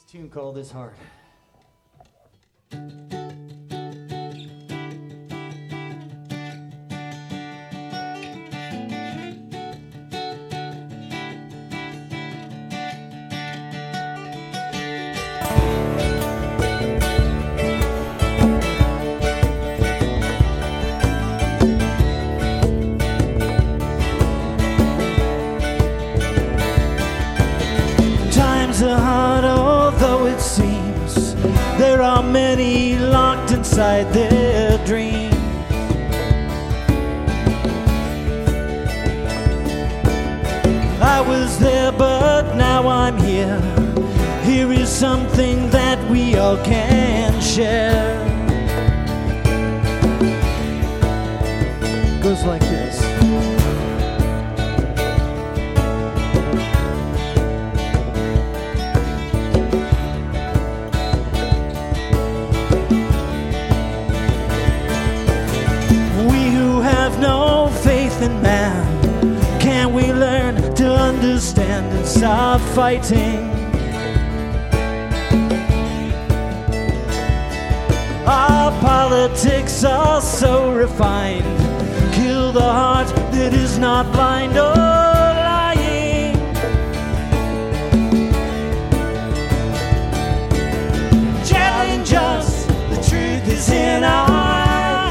Tune called This Heart. Times are hard, although it seems there are many locked inside their dreams. I was there, but now I'm here. Here is something that we all can share. Goes like this. No faith in man, can we learn to understand and stop fighting? Our politics are so refined, kill the heart that is not blind or lying. Challenge us, the truth is in our eyes.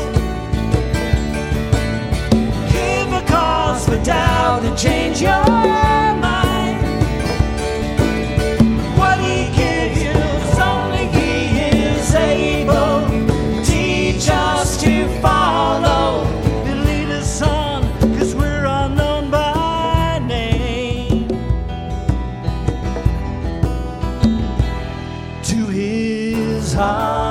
For doubt and change your mind. What he gives you is only he is able. Teach us to follow and lead us on, 'cause we're unknown by name. To his heart.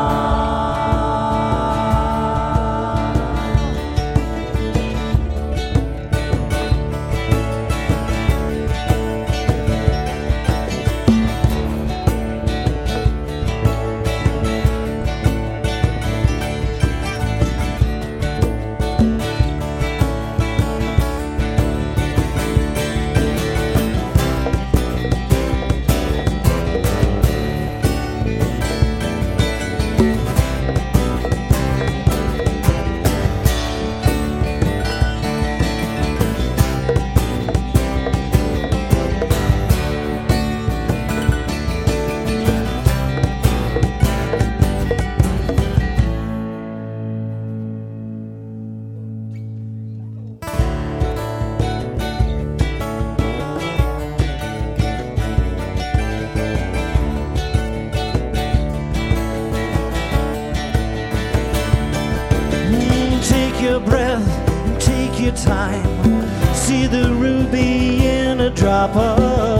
Take your breath and take your time. See the ruby in a drop of